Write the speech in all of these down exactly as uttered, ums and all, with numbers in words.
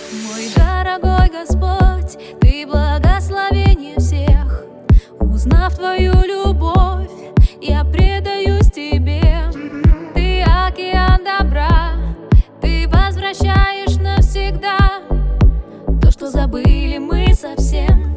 Мой дорогой Господь, Ты благословение всех. Узнав Твою любовь, я предаюсь Тебе. Ты океан добра, Ты возвращаешь навсегда то, что забыли мы совсем.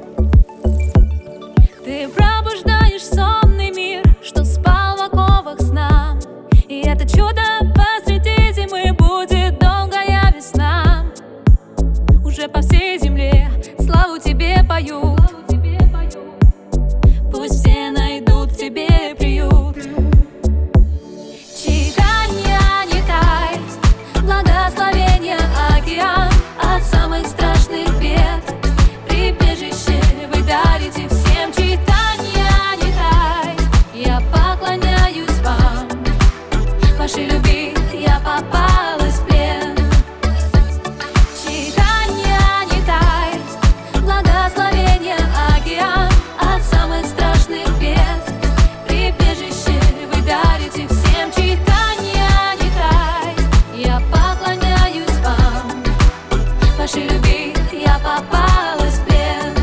Ты пробуждаешь сонный мир, что спал в оковах сна. И это чудо посреди зимы будет долгая весна. Уже по всей земле славу Тебе поют. Пусть все найдут в Тебе приют. Читание не тай, благословение океан от самых страшных бед. Прибежище вы дарите всем. Читание не тай, я поклоняюсь вам. Вашей любви я попалась в плен. Читание не тай, благословение океан от самых страшных бед. Прибежище вы дарите всем. Читание не тай, я поклоняюсь вам. Вашей любви я попалась в плен.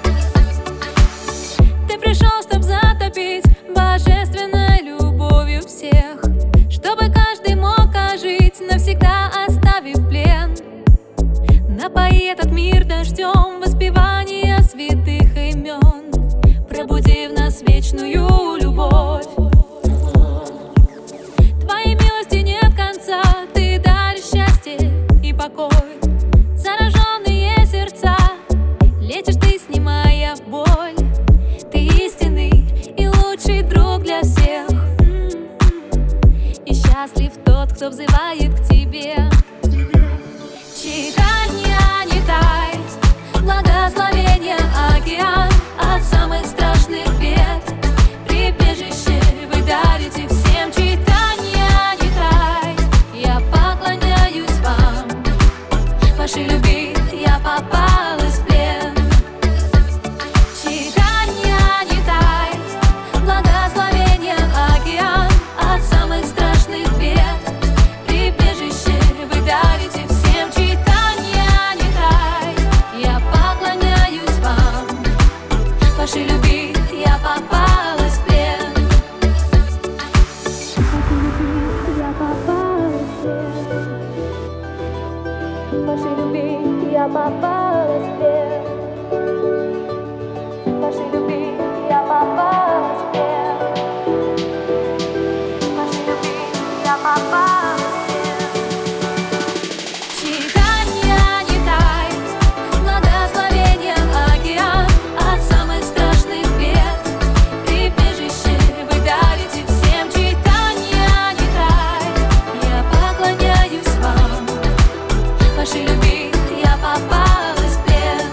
Ты пришел, чтоб затопить божественной любовью всех, чтобы каждый мог ожить, навсегда оставив плен. Напои этот мир дождем воспевания святых имен, пробуди в нас вечную любовь. Твоей милости нет конца, Ты даришь счастье и покой. Зараженные сердца лечишь Ты, снимая боль. Ты истинный и лучший друг для всех. И счастлив тот, кто взывает к Тебе. Читание не тай, благословение океан от самых страшных бед. Прибежище вы дарите всем. Читание не тай, я поклоняюсь вам. Вашей любви я попалась в плен. Читание не тай, благословение океан от самых страшных бед. Прибежище вы дарите всем. Читание не тай, я поклоняюсь вам. Вашей любви я попалась в плен. Я попалась в плен. Вашей любви я попалась в плен. Вашей любви я попалась в плен. Вашей любви я попалась в плен. Читание не тай, благословение океан от самых страшных бед. Прибежище вы дарите всем. Читание не тай, я поклоняюсь вам. Вашей любви я попалась в плен.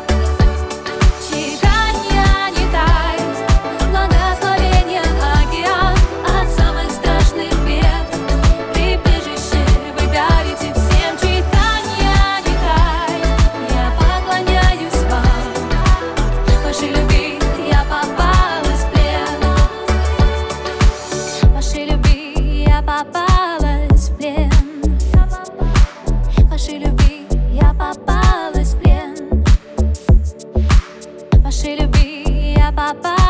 Читание не тай, благословение океан от самых страшных бед. Прибежище вы дарите всем. Читание не тай, я поклоняюсь вам. Вашей любви я попалась в плен. Вашей любви я попалась в плен. Вашей любви я попалась в плен. Вашей любви я попалась.